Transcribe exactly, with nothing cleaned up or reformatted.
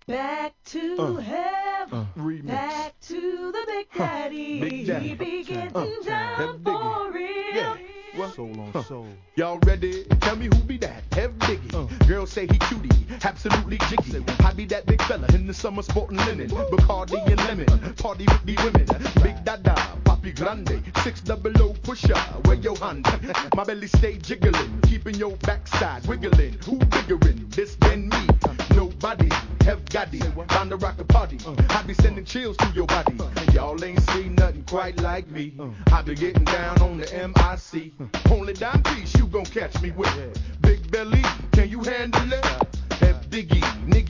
Back to Uh, heaven, uh, remix. back to the Big Daddy. Big Daddy. He be getting Uh, down Hev Diggy. for real. Yeah. What? Soul on Huh. soul. Y'all ready? Tell me who be that? Hev Diggy. Uh. Girls say he cutie, absolutely jiggy. I be that big fella in the summer sporting linen. Bacardi and lemon, party with the women. Big Dada, Papi Grande, six double O pusher. Where your hand? My belly stay jiggling, keeping your backside wiggling. Who biggerin'? This than me? Nobody. Hev Gotti, bound to rock a party. I be sending chills to your body. Y'all ain't seen nothing quite like me. I be getting down on the M I C. Only dime piece you gon' catch me with. Big belly, can you handle it? Hev Diggy, nigga.